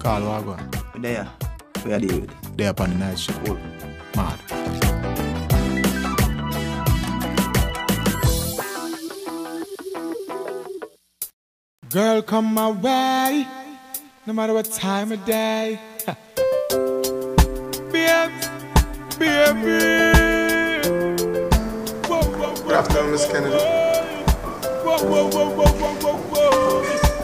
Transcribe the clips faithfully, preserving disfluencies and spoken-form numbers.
Call Wagon. There. Where are they with? They up on the night show. Cool. Mad. Girl, come my way, no matter what time of day. Baby, baby. Whoa, whoa, whoa. Good afternoon, Miss Kennedy. Whoa, whoa, whoa, whoa, whoa, whoa, whoa.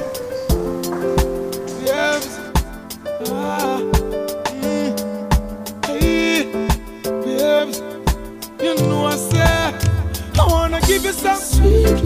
Yes. Ah. Mm. Hey, babes. You know I said I wanna give you some sweet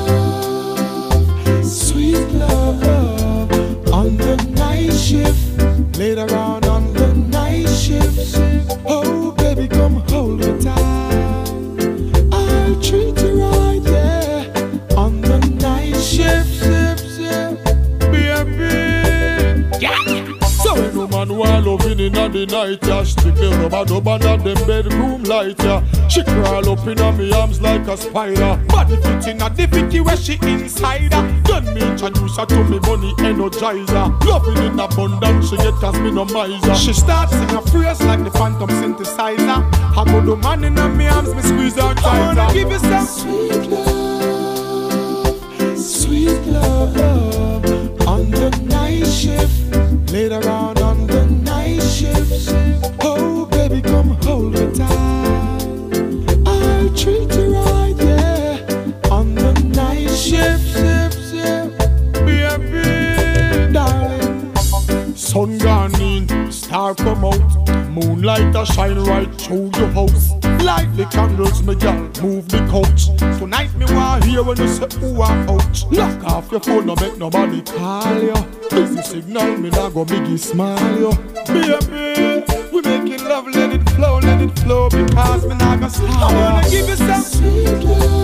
love, sweet love on the night shift. Later on on the night shift. Oh, baby, come hold me tight. I'll treat you right, yeah. On the night shift, shift, shift. Baby. Yeah. So when no man want loving in the night, yeah. Strictly rubber dub under the bedroom light, yeah. She crawl up in me arms like a spider. Body fit in a difficulty where she inside her. Then me introduce her to me money energizer. Loving in abundance, she get cause me no miser. She starts sing a phrase like the phantom synthesizer. I go the man in me arms, me squeeze her tighter. I wanna give you some sweet love, sweet love on the night shift. Later on on the night shift. Oh baby, come hold me tight. I'll treat you right, yeah. On the night shift, shift, shift. Baby, darling. Sun gone in, star come out. Moonlight a shine right through your house. Light the candles, me girl, move the couch. Tonight me want hear when you say ooh ah ouch. Lock off your phone, no make nobody call you. Busy signal, me nah go biggie smile you. Baby, we making love, let it flow, let it flow. Because me nah go stop. I wanna give you some sweet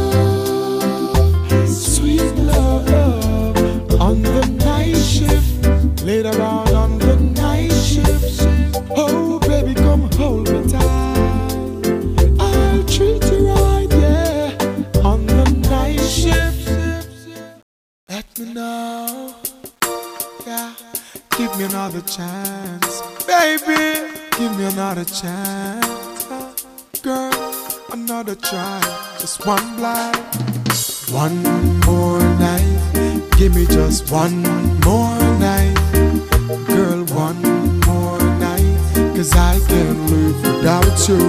love, sweet love on the night shift. Later on on the night shift. Oh baby, come hold me tight. I'll treat you right, yeah. On the night shift. Let me know, yeah. Give me another chance, baby. Give me another chance, girl. Another try, just one blind. One more night. Give me just one more night, girl. One more night, cause I can't live without you.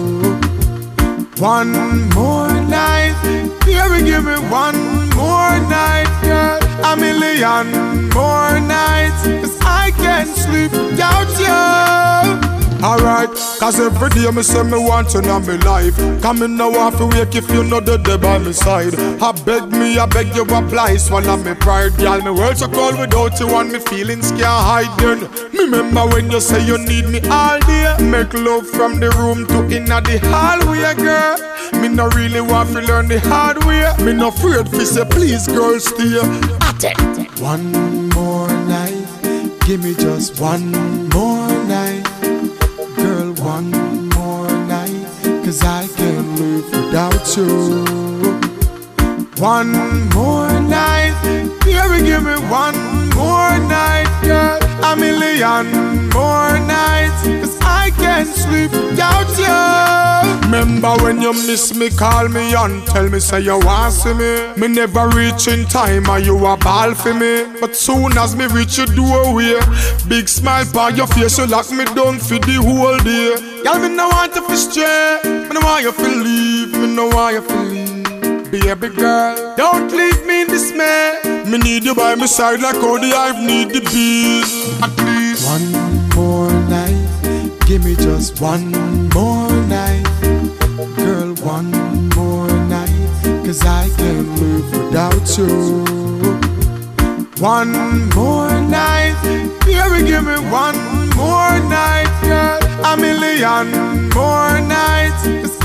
One more night, baby, give me one more night, girl. A million more nights, cause I can't sleep without you. Alright, cause every day me say me want you in my life. Come in now off to wake if you know the day by my side. I beg me, I beg you apply, swallow me pride. Girl, me world so cold without you and me feelings can't hide then. Me remember when you say you need me all day. Make love from the room to inna the hallway, girl. Me no really want to learn the hard way. Me no afraid fi say please girl stay. One more night, give me just one more night, girl. One more night, cause I can't live without you. One more night, baby, give me one more night, girl. A million more nights, cause I can't sleep without you. Remember when you miss me, call me and tell me say you want see me. Me never reach in time and you a ball for me. But soon as me reach your doorway, big smile by your face, you lock me down for the whole day. Y'all me no want you to stray, me no want you to leave, me no want you to leave. Baby girl, don't leave me in dismay. Me need you by my side like how the hive need the bees. At least one more night, give me just one more night, girl. One more night, cause I can't live without you. One more night, baby, give me one more night, girl. A million more nights, cause